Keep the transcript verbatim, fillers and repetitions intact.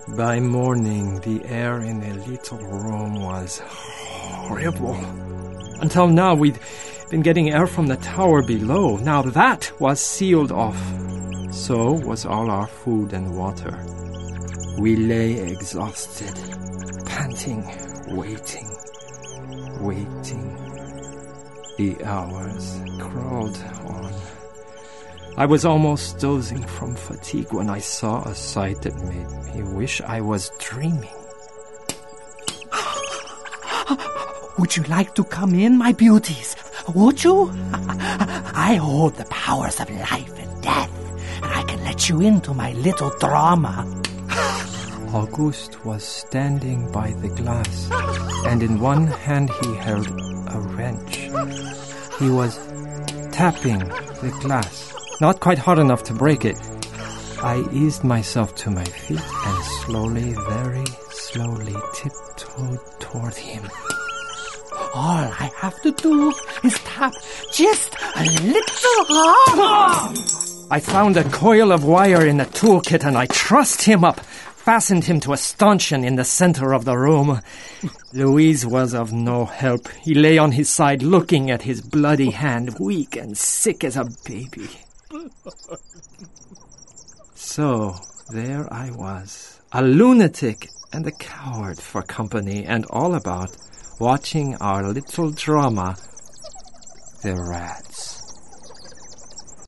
By morning, the air in the little room was horrible. Until now, we'd been getting air from the tower below. Now that was sealed off. So was all our food and water. We lay exhausted, panting, waiting, waiting. The hours crawled on. I was almost dozing from fatigue when I saw a sight that made me wish I was dreaming. Would you like to come in, my beauties? Would you? I hold the powers of life and death, and I can let you into my little drama. Auguste was standing by the glass, and in one hand he held a wrench. He was tapping the glass, not quite hard enough to break it. I eased myself to my feet and slowly, very slowly tiptoed toward him. All I have to do is tap just a little hard. I found a coil of wire in the toolkit and I trussed him up, fastened him to a stanchion in the center of the room. Louise was of no help. He lay on his side looking at his bloody hand, weak and sick as a baby. So there I was, a lunatic and a coward for company, and all about watching our little drama, the rats.